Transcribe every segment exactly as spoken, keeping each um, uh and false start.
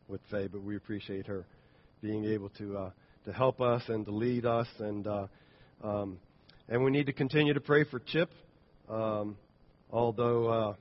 with Faye, but we appreciate her being able to uh, to help us and to lead us, and uh, um, and we need to continue to pray for Chip. Um, although uh,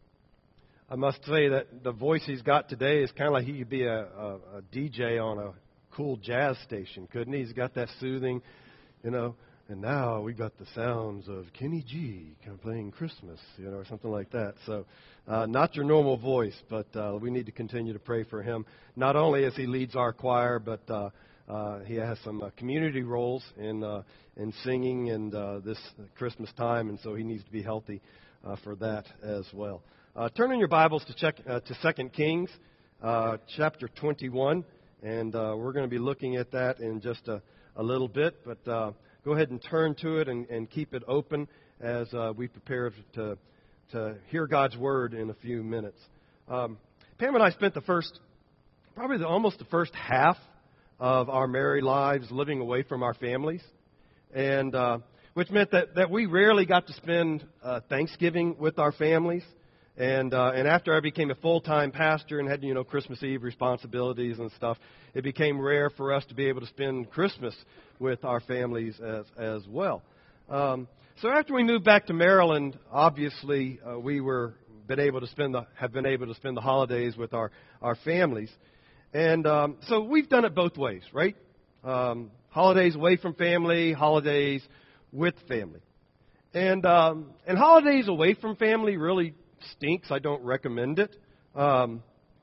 I must say that the voice he's got today is kind of like he could be a, a, a D J on a cool jazz station, couldn't he? He's got that soothing, you know. And now we got the sounds of Kenny G kind of playing Christmas, you know, or something like that. So, uh, not your normal voice, but uh, we need to continue to pray for him. Not only as he leads our choir, but uh, uh, he has some uh, community roles in uh, in singing and uh, this Christmas time, and so he needs to be healthy uh, for that as well. Uh, turn in your Bibles to check uh, to Second Kings, uh, chapter twenty-one, and uh, we're going to be looking at that in just a, a little bit, but. Uh, Go ahead and turn to it and, and keep it open as uh, we prepare to to hear God's Word in a few minutes. Um, Pam and I spent the first, probably the, almost the first half of our married lives living away from our families, and uh, which meant that, that we rarely got to spend uh, Thanksgiving with our families. And uh, and after I became a full-time pastor and had, you know, Christmas Eve responsibilities and stuff, it became rare for us to be able to spend Christmas with our families as as well. Um, so after we moved back to Maryland, obviously uh, we were been able to spend the have been able to spend the holidays with our our families, and um, so we've done it both ways, right? Um, holidays away from family, holidays with family, and um, and holidays away from family really stinks. I don't recommend it. Um,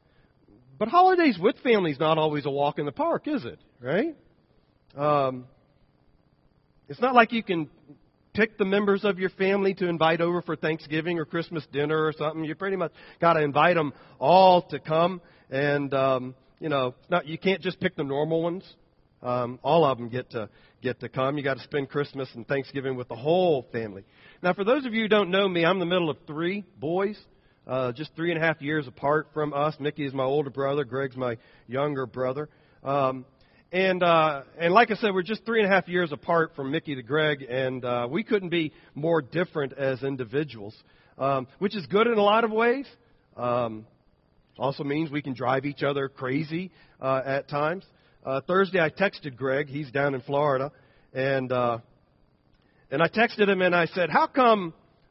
but holidays with family is not always a walk in the park, is it? Right? Um, it's not like you can pick the members of your family to invite over for Thanksgiving or Christmas dinner or something. You pretty much got to invite them all to come, and um, you know, not you can't just pick the normal ones. Um, all of them get to get to come. You got to spend Christmas and Thanksgiving with the whole family. Now, for those of you who don't know me, I'm the middle of three boys, uh, just three and a half years apart from us. Mickey is my older brother. Greg's my younger brother. Um, and uh, and like I said, we're just three and a half years apart from Mickey to Greg, and uh, we couldn't be more different as individuals, um, which is good in a lot of ways. Um, also means we can drive each other crazy uh, at times. Uh, Thursday, I texted Greg. He's down in Florida, and uh, and I texted him and I said, "How come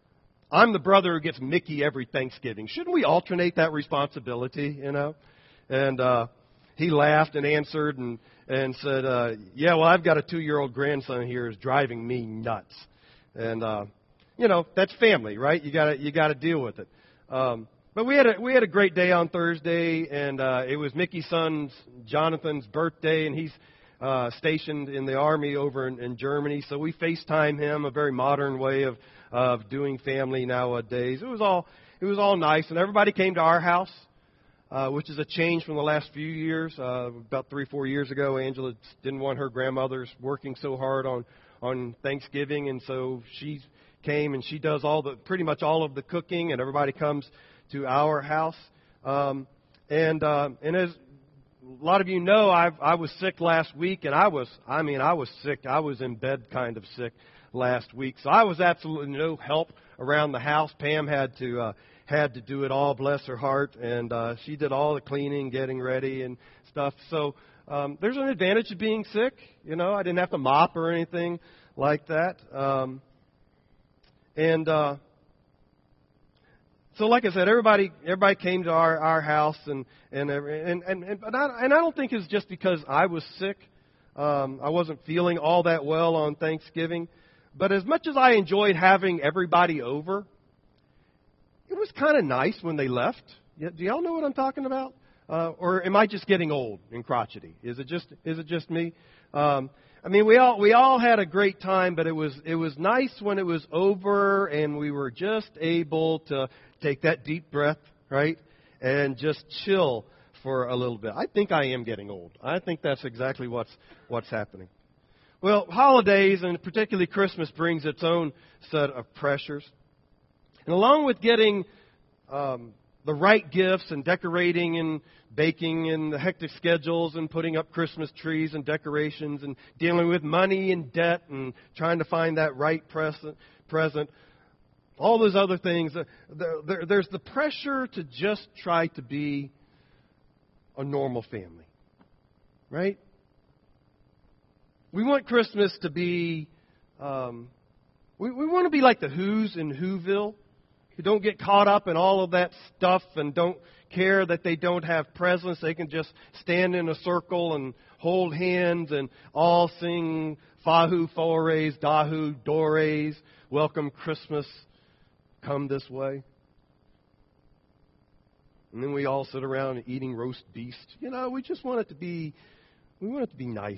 I'm the brother who gets Mickey every Thanksgiving? Shouldn't we alternate that responsibility?" You know, and uh, he laughed and answered and and said, uh, "Yeah, well, I've got a two-year-old grandson here who's driving me nuts, and uh, you know that's family, right? You got to you got to deal with it." Um, But we had a we had a great day on Thursday, and uh, it was Mickey's son's Jonathan's birthday, and he's uh, stationed in the army over in, in Germany. So we FaceTime him, a very modern way of of doing family nowadays. It was all it was all nice, and everybody came to our house, uh, which is a change from the last few years. Uh, about three four years ago, Angela didn't want her grandmothers working so hard on on Thanksgiving, and so she came and she does all the pretty much all of the cooking, and everybody comes to our house, um, and uh, and as a lot of you know, I I was sick last week, and I was I mean I was sick. I was in bed, kind of sick last week, so I was absolutely no help around the house. Pam had to uh, had to do it all, bless her heart, and uh, she did all the cleaning, getting ready, and stuff. So um, there's an advantage of being sick. You know, I didn't have to mop or anything like that, um, and. Uh, So, like I said, everybody everybody came to our, our house, and and and and and, but I, and I don't think it's just because I was sick. Um, I wasn't feeling all that well on Thanksgiving, but as much as I enjoyed having everybody over, it was kind of nice when they left. Do y'all know what I'm talking about? Uh, or am I just getting old and crotchety? Is it just is it just me? Um, I mean, we all we all had a great time, but it was it was nice when it was over and we were just able to take that deep breath, right, and just chill for a little bit. I think I am getting old. I think that's exactly what's what's happening. Well, holidays, and particularly Christmas, brings its own set of pressures. And along with getting um, the right gifts and decorating and baking and the hectic schedules and putting up Christmas trees and decorations and dealing with money and debt and trying to find that right present, present all those other things, there, there, there's the pressure to just try to be a normal family, right? We want Christmas to be, um, we, we want to be like the Who's in Whoville, who don't get caught up in all of that stuff and don't care that they don't have presents. They can just stand in a circle and hold hands and all sing Fahu Fores, Dahu Dores, Welcome Christmas, come this way. And then we all sit around eating roast beef. You know, we just want it to be, we want it to be nice.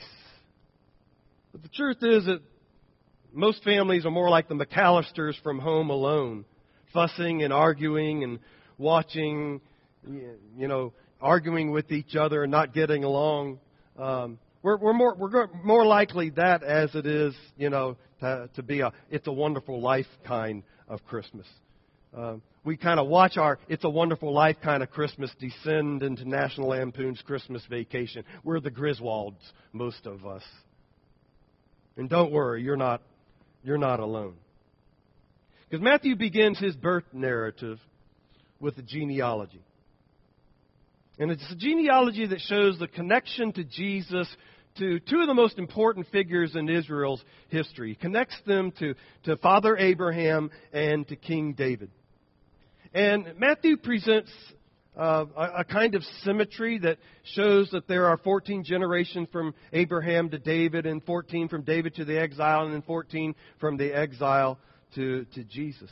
But the truth is that most families are more like the McAllisters from Home Alone, fussing and arguing and watching, you know, arguing with each other and not getting along. Um, we're, we're more we're more likely that as it is, you know, to, to be a It's a Wonderful Life kind of Christmas. Um, we kind of watch our It's a Wonderful Life kind of Christmas descend into National Lampoon's Christmas Vacation. We're the Griswolds, most of us. And don't worry, you're not you're not alone. Because Matthew begins his birth narrative with a genealogy. And it's a genealogy that shows the connection to Jesus to two of the most important figures in Israel's history. He connects them to, to Father Abraham and to King David. And Matthew presents uh, a, a kind of symmetry that shows that there are fourteen generations from Abraham to David, and fourteen from David to the exile, and then fourteen from the exile to, to Jesus.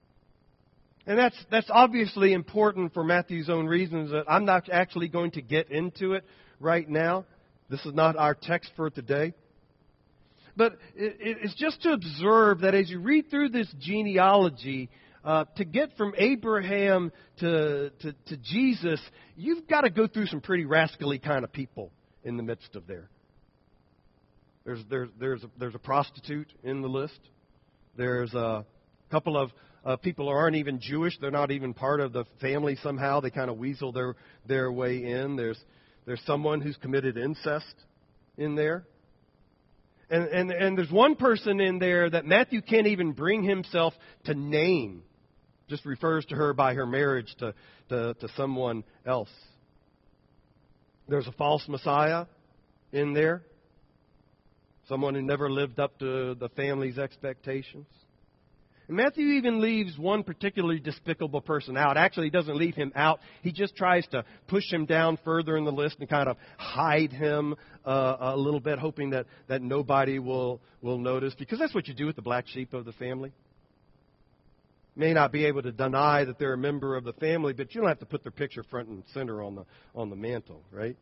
And that's that's obviously important for Matthew's own reasons that I'm not actually going to get into it right now. This is not our text for today. But it, it's just to observe that as you read through this genealogy, uh, to get from Abraham to, to, to Jesus, you've got to go through some pretty rascally kind of people in the midst of there. There's, there's, there's, a, there's a prostitute in the list. There's a couple of uh, people who aren't even Jewish. They're not even part of the family somehow. They kind of weasel their, their way in. There's, there's someone who's committed incest in there. And, and, and there's one person in there that Matthew can't even bring himself to name. Just refers to her by her marriage to, to, to someone else. There's a false Messiah in there. Someone who never lived up to the family's expectations. And Matthew even leaves one particularly despicable person out. Actually, he doesn't leave him out. He just tries to push him down further in the list and kind of hide him uh, a little bit, hoping that, that nobody will, will notice. Because that's what you do with the black sheep of the family. You may not be able to deny that they're a member of the family, but you don't have to put their picture front and center on the on the mantle, right?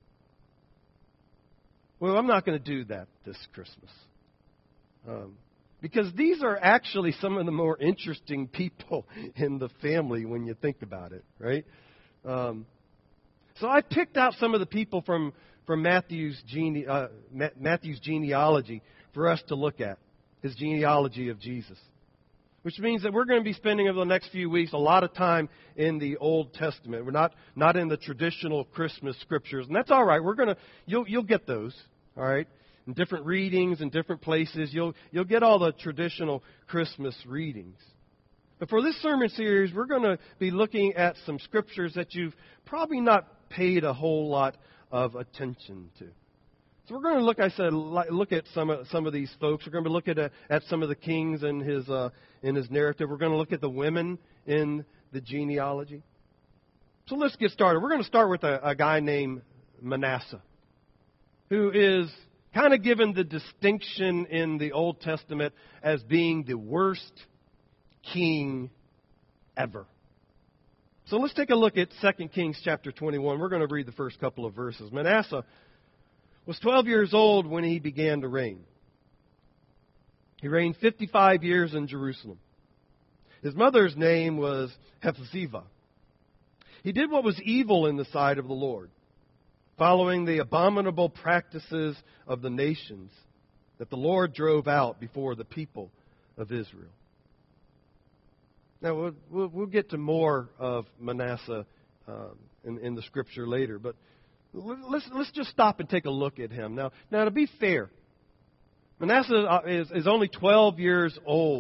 Well, I'm not going to do that this Christmas. Um, because these are actually some of the more interesting people in the family when you think about it, right? Um, so I picked out some of the people from, from Matthew's, gene, uh, Matthew's genealogy for us to look at, his genealogy of Jesus. Which means that we're going to be spending over the next few weeks a lot of time in the Old Testament. We're not not in the traditional Christmas scriptures, and that's all right. We're going to you'll you'll get those, all right, in different readings in different places. You'll you'll get all the traditional Christmas readings. But for this sermon series, we're going to be looking at some scriptures that you've probably not paid a whole lot of attention to. So we're going to look, I said, look at some of, some of these folks. We're going to look at, at some of the kings in his, uh, in his narrative. We're going to look at the women in the genealogy. So let's get started. We're going to start with a, a guy named Manasseh, who is kind of given the distinction in the Old Testament as being the worst king ever. So let's take a look at Second Kings chapter twenty-one. We're going to read the first couple of verses. Manasseh was twelve years old when he began to reign. He reigned fifty-five years in Jerusalem. His mother's name was Hephzibah. He did what was evil in the sight of the Lord, following the abominable practices of the nations that the Lord drove out before the people of Israel. Now, we'll, we'll, we'll get to more of Manasseh um, in, in the Scripture later, but Let's let's just stop and take a look at him. Now, now to be fair, Manasseh is, is only twelve years old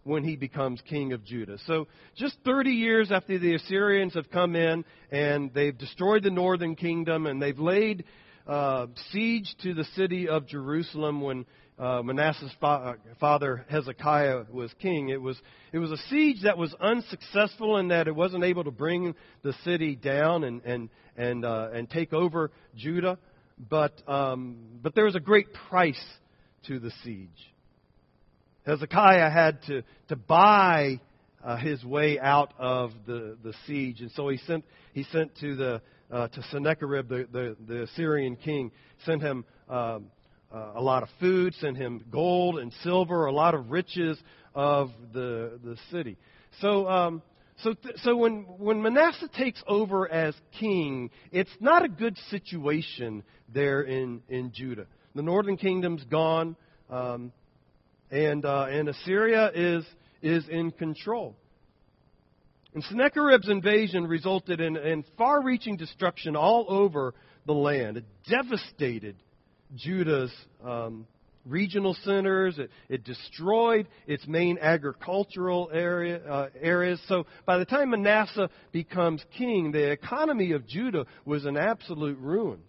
when he becomes king of Judah. So just thirty years after the Assyrians have come in and they've destroyed the northern kingdom and they've laid uh, siege to the city of Jerusalem when uh, Manasseh's fa- father Hezekiah was king. It was it was a siege that was unsuccessful in that it wasn't able to bring the city down and and and uh, and take over Judah. But um, but there was a great price to the siege. Hezekiah had to, to buy uh, his way out of the, the siege, and so he sent he sent to the uh, to Sennacherib, the, the, the Assyrian king, sent him um, uh, a lot of food, sent him gold and silver, a lot of riches of the the city. So um, so th- so when when Manasseh takes over as king, it's not a good situation there in, in Judah. The northern kingdom's gone. Um, And uh, and Assyria is is in control. And Sennacherib's invasion resulted in, in far-reaching destruction all over the land. It devastated Judah's um, regional centers. It, it destroyed its main agricultural area uh, areas. So by the time Manasseh becomes king, the economy of Judah was in absolute ruins.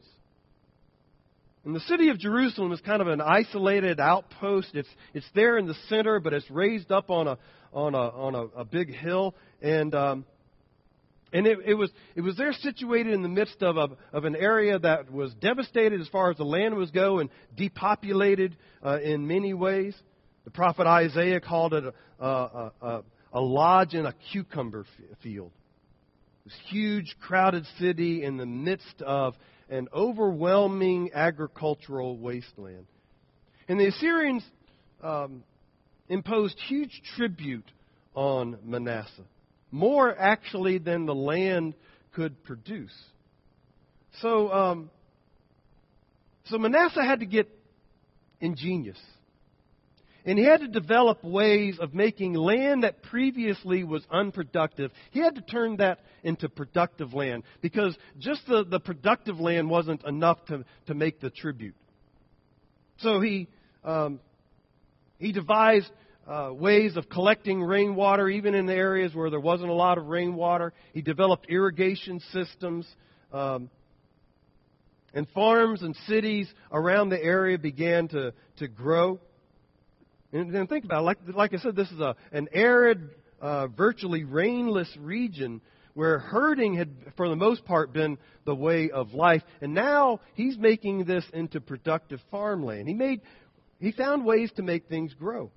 And the city of Jerusalem is kind of an isolated outpost. It's it's there in the center, but it's raised up on a on a on a, a big hill, and um, and it, it was it was there situated in the midst of a, of an area that was devastated as far as the land was go and depopulated uh, in many ways. The prophet Isaiah called it a a, a, a lodge in a cucumber field. This huge, crowded city in the midst of an overwhelming agricultural wasteland. And the Assyrians um, imposed huge tribute on Manasseh, more actually than the land could produce. So, um, so Manasseh had to get ingenious. And he had to develop ways of making land that previously was unproductive. He had to turn that into productive land, because just the, the productive land wasn't enough to, to make the tribute. So he um, he devised uh, ways of collecting rainwater, even in the areas where there wasn't a lot of rainwater. He developed irrigation systems. Um, and farms and cities around the area began to, to grow. And then think about it. Like, like I said, this is a, an arid, uh, virtually rainless region where herding had, for the most part, been the way of life. And now he's making this into productive farmland. He made, he found ways to make things grow.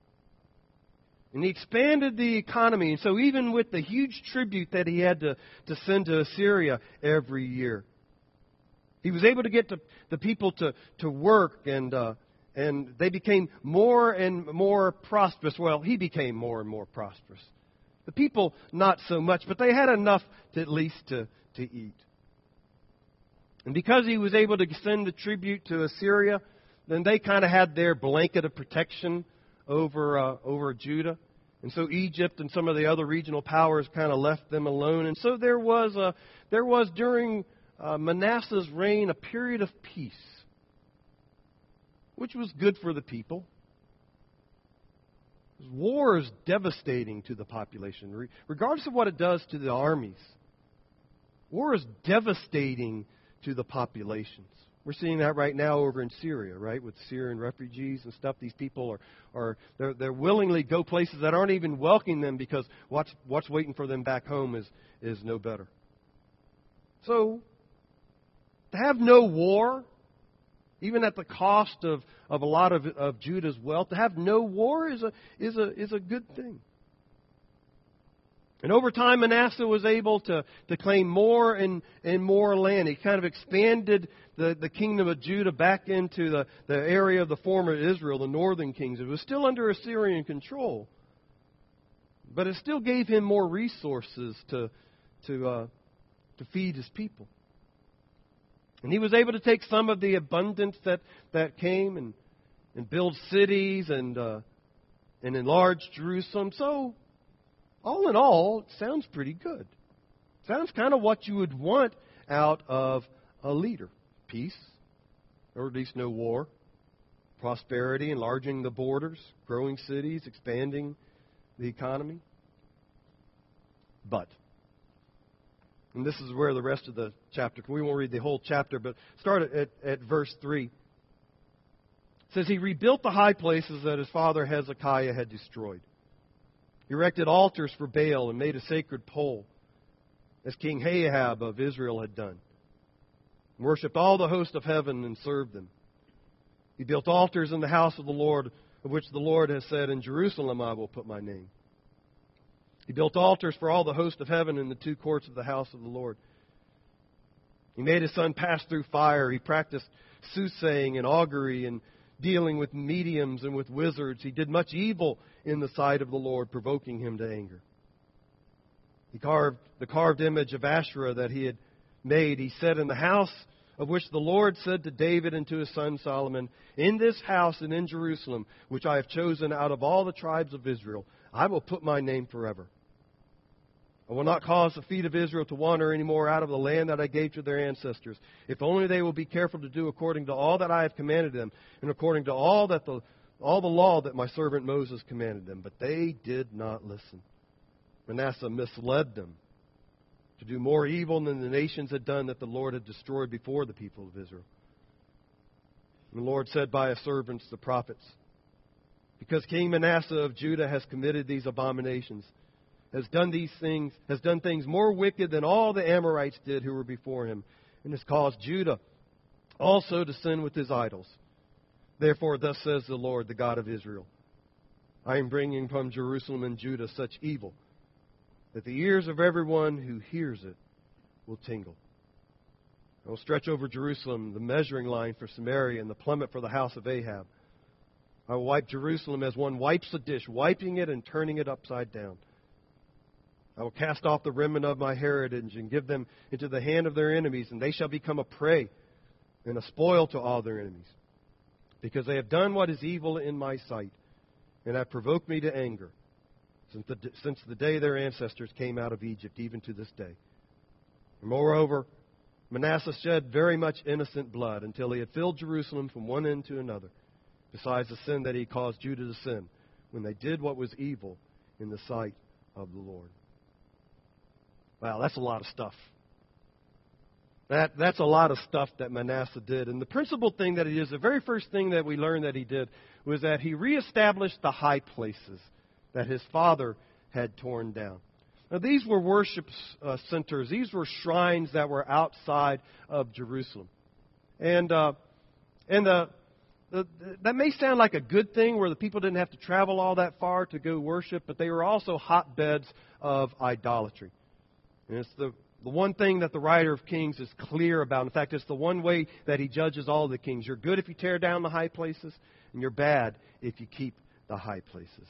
And he expanded the economy. And so even with the huge tribute that he had to, to send to Assyria every year, he was able to get to, the people to, to work and... Uh, And they became more and more prosperous. Well, he became more and more prosperous. The people, not so much, but they had enough to at least to, to eat. And because he was able to send the tribute to Assyria, then they kind of had their blanket of protection over uh, over Judah. And so Egypt and some of the other regional powers kind of left them alone. And so there was a there was during uh, Manasseh's reign a period of peace, which was good for the people. War is devastating to the population, regardless of what it does to the armies. War is devastating to the populations. We're seeing that right now over in Syria, right, with Syrian refugees and stuff. These people are, are they're, they're willingly go places that aren't even welcoming them, because what's what's waiting for them back home is is no better. So, to have no war, even at the cost of, of a lot of, of Judah's wealth, to have no war is a is a is a good thing. And over time, Manasseh was able to, to claim more and, and more land. He kind of expanded the, the kingdom of Judah back into the, the area of the former Israel, the northern kings. It was still under Assyrian control, but it still gave him more resources to to uh, to feed his people. And he was able to take some of the abundance that, that came and, and build cities and uh, and enlarge Jerusalem. So, all in all, it sounds pretty good. Sounds kind of what you would want out of a leader. Peace, or at least no war. Prosperity, enlarging the borders, growing cities, expanding the economy. But, and this is where the rest of the chapter, we won't read the whole chapter, but start at, at verse three. It says, he rebuilt the high places that his father Hezekiah had destroyed. He erected altars for Baal and made a sacred pole, as King Ahab of Israel had done. And worshipped all the host of heaven and served them. He built altars in the house of the Lord, of which the Lord has said, in Jerusalem I will put my name. He built altars for all the host of heaven in the two courts of the house of the Lord. He made his son pass through fire. He practiced soothsaying and augury and dealing with mediums and with wizards. He did much evil in the sight of the Lord, provoking him to anger. He carved the carved image of Asherah that he had made. He said, in the house of which the Lord said to David and to his son Solomon, in this house and in Jerusalem, which I have chosen out of all the tribes of Israel, I will put my name forever. I will not cause the feet of Israel to wander any more out of the land that I gave to their ancestors, if only they will be careful to do according to all that I have commanded them, and according to all that the all the law that my servant Moses commanded them. But they did not listen. Manasseh misled them to do more evil than the nations had done that the Lord had destroyed before the people of Israel. And the Lord said by his servants, the prophets, because King Manasseh of Judah has committed these abominations, has done these things, has done things more wicked than all the Amorites did who were before him, and has caused Judah also to sin with his idols. Therefore, thus says the Lord, the God of Israel, I am bringing from Jerusalem and Judah such evil that the ears of everyone who hears it will tingle. I will stretch over Jerusalem the measuring line for Samaria and the plummet for the house of Ahab. I will wipe Jerusalem as one wipes a dish, wiping it and turning it upside down. I will cast off the remnant of my heritage and give them into the hand of their enemies, and they shall become a prey and a spoil to all their enemies, because they have done what is evil in my sight, and have provoked me to anger, since the, since the day their ancestors came out of Egypt, even to this day. And moreover, Manasseh shed very much innocent blood until he had filled Jerusalem from one end to another, besides the sin that he caused Judah to sin, when they did what was evil in the sight of the Lord. Wow, that's a lot of stuff. That, that's a lot of stuff that Manasseh did. And the principal thing that he did, the very first thing that we learned that he did, was that he reestablished the high places that his father had torn down. Now, these were worship uh, centers. These were shrines that were outside of Jerusalem. And, uh, and the, the, that may sound like a good thing, where the people didn't have to travel all that far to go worship, but they were also hotbeds of idolatry. And it's the, the one thing that the writer of Kings is clear about. In fact, it's the one way that he judges all the kings. You're good if you tear down the high places, and you're bad if you keep the high places.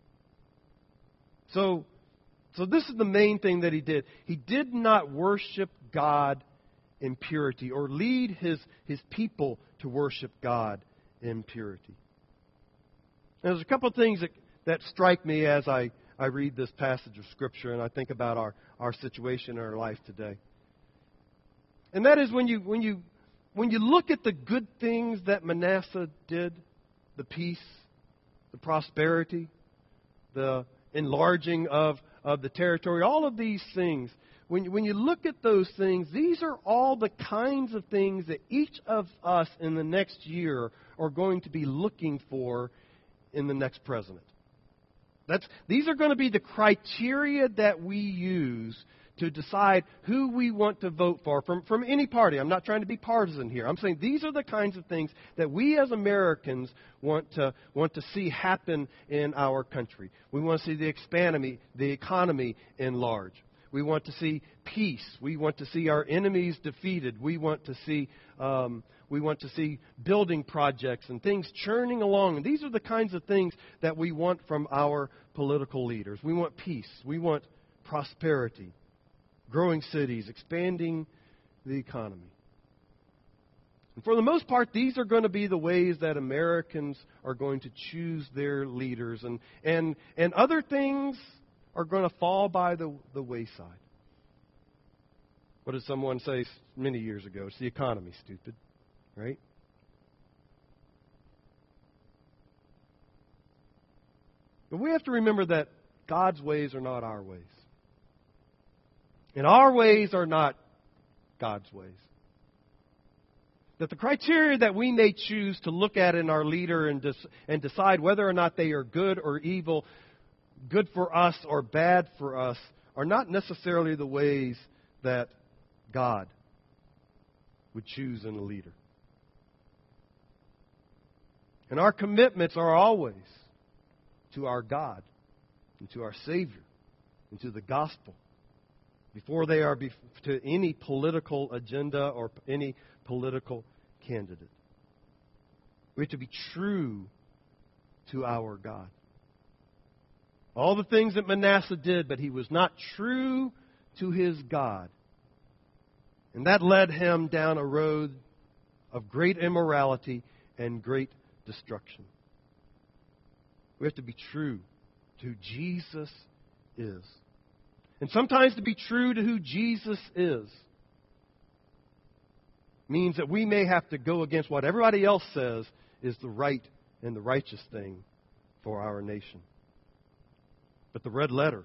So, so this is the main thing that he did. He did not worship God in purity, or lead his, his people to worship God in purity. Now, there's a couple of things that, that strike me as I I read this passage of Scripture and I think about our, our situation in our life today. And that is when you when you when you look at the good things that Manasseh did, the peace, the prosperity, the enlarging of, of the territory, all of these things, when, when you look at those things, these are all the kinds of things that each of us in the next year are going to be looking for in the next president. That's, these are going to be the criteria that we use to decide who we want to vote for from, from any party. I'm not trying to be partisan here. I'm saying these are the kinds of things that we as Americans want to want to see happen in our country. We want to see the economy, the economy enlarge. We want to see peace. We want to see our enemies defeated. We want to see um, we want to see building projects and things churning along. And these are the kinds of things that we want from our political leaders. We want peace. We want prosperity, growing cities, expanding the economy. And for the most part, these are going to be the ways that Americans are going to choose their leaders. And and, and other things are going to fall by the, the wayside. What did someone say many years ago? It's the economy, stupid. Right? But we have to remember that God's ways are not our ways. And our ways are not God's ways. That the criteria that we may choose to look at in our leader and, dis- and decide whether or not they are good or evil, good for us or bad for us, are not necessarily the ways that God would choose in a leader. And our commitments are always to our God and to our Savior and to the gospel before they are bef- to any political agenda or any political candidate. We have to be true to our God. All the things that Manasseh did, but he was not true to his God. And that led him down a road of great immorality and great destruction. We have to be true to who Jesus is. And sometimes to be true to who Jesus is means that we may have to go against what everybody else says is the right and the righteous thing for our nation. But the red letters,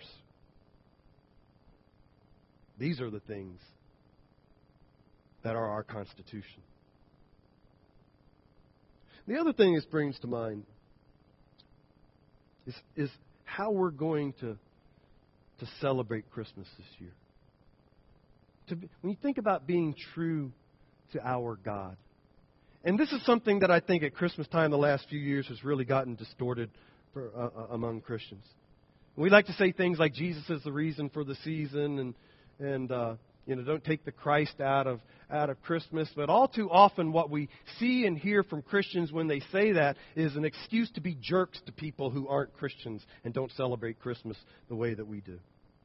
these are the things that are our Constitution. The other thing this brings to mind is, is how we're going to, to celebrate Christmas this year. To be, when you think about being true to our God, and this is something that I think at Christmas time the last few years has really gotten distorted for, uh, among Christians. We like to say things like Jesus is the reason for the season, and and uh, you know, don't take the Christ out of out of Christmas. But all too often, what we see and hear from Christians when they say that is an excuse to be jerks to people who aren't Christians and don't celebrate Christmas the way that we do.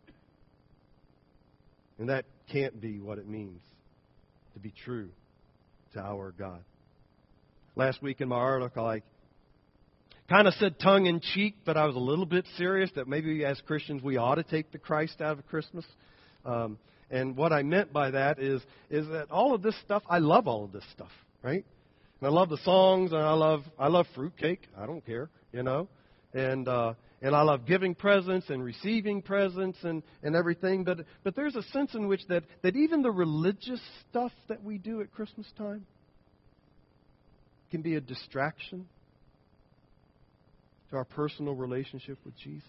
And that can't be what it means to be true to our God. Last week in my article, I kind of said tongue-in-cheek, but I was a little bit serious that maybe as Christians we ought to take the Christ out of Christmas. Um, and what I meant by that is is that all of this stuff, I love all of this stuff, right? And I love the songs, and I love I love fruitcake. I don't care, you know. And uh, and I love giving presents and receiving presents and, and everything. But but there's a sense in which that, that even the religious stuff that we do at Christmas time can be a distraction to our personal relationship with Jesus.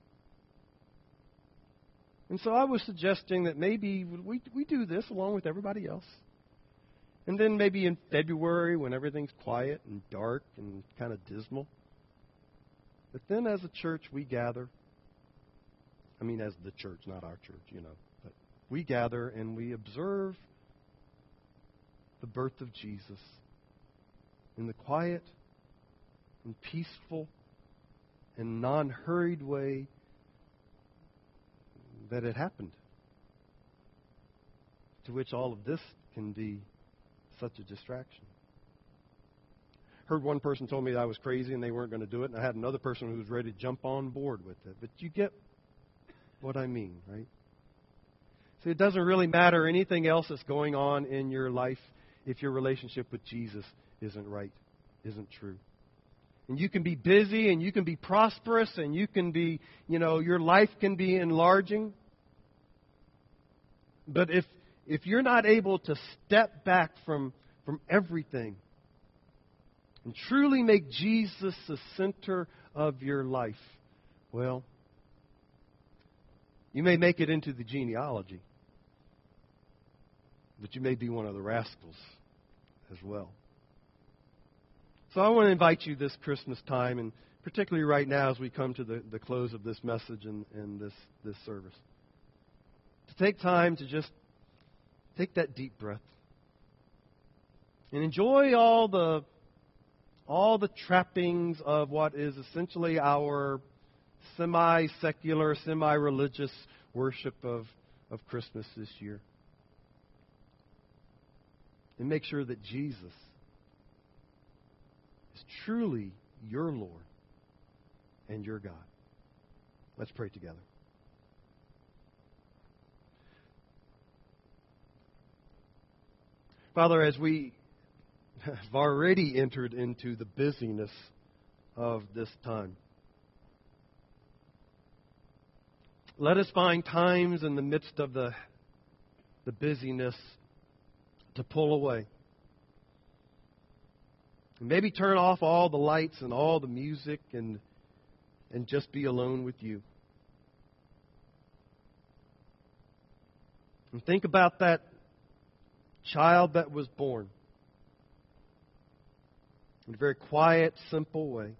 And so I was suggesting that maybe we we do this along with everybody else. And then maybe in February when everything's quiet and dark and kind of dismal. But then as a church we gather. I mean as the church, not our church, you know. But we gather and we observe the birth of Jesus in the quiet and peaceful and non-hurried way that it happened. To which all of this can be such a distraction. Heard one person told me that I was crazy and they weren't going to do it, and I had another person who was ready to jump on board with it. But you get what I mean, right? So it doesn't really matter anything else that's going on in your life if your relationship with Jesus isn't right, isn't true. And you can be busy and you can be prosperous and you can be, you know, your life can be enlarging. But if if you're not able to step back from, from everything and truly make Jesus the center of your life, well, you may make it into the genealogy, but you may be one of the rascals as well. So I want to invite you this Christmas time, and particularly right now as we come to the, the close of this message and, and this, this service, to take time to just take that deep breath and enjoy all the all the trappings of what is essentially our semi-secular, semi-religious worship of, of Christmas this year. And make sure that Jesus is truly your Lord and your God. Let's pray together. Father, as we have already entered into the busyness of this time, let us find times in the midst of the, the busyness to pull away. And maybe turn off all the lights and all the music and, and just be alone with you. And think about that child that was born in a very quiet, simple way.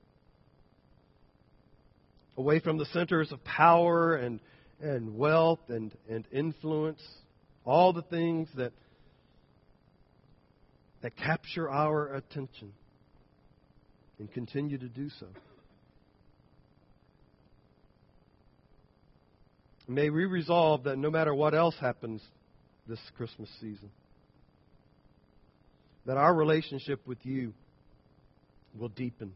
Away from the centers of power and, and wealth and, and influence. All the things that, that capture our attention and continue to do so. May we resolve that no matter what else happens this Christmas season, that our relationship with you will deepen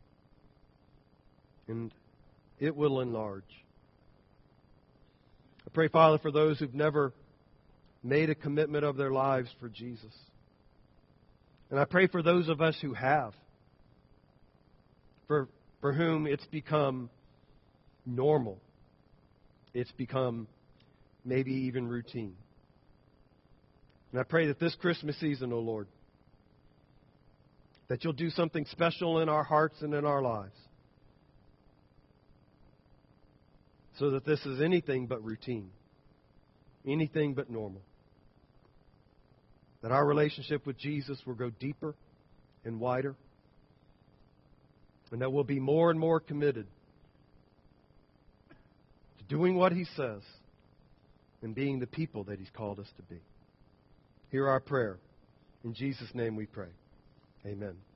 and it will enlarge. I pray, Father, for those who've never made a commitment of their lives for Jesus. And I pray for those of us who have, for, for whom it's become normal. It's become maybe even routine. And I pray that this Christmas season, O Lord, that you'll do something special in our hearts and in our lives, so that this is anything but routine, anything but normal. That our relationship with Jesus will go deeper and wider, and that we'll be more and more committed doing what He says, and being the people that He's called us to be. Hear our prayer. In Jesus' name we pray. Amen.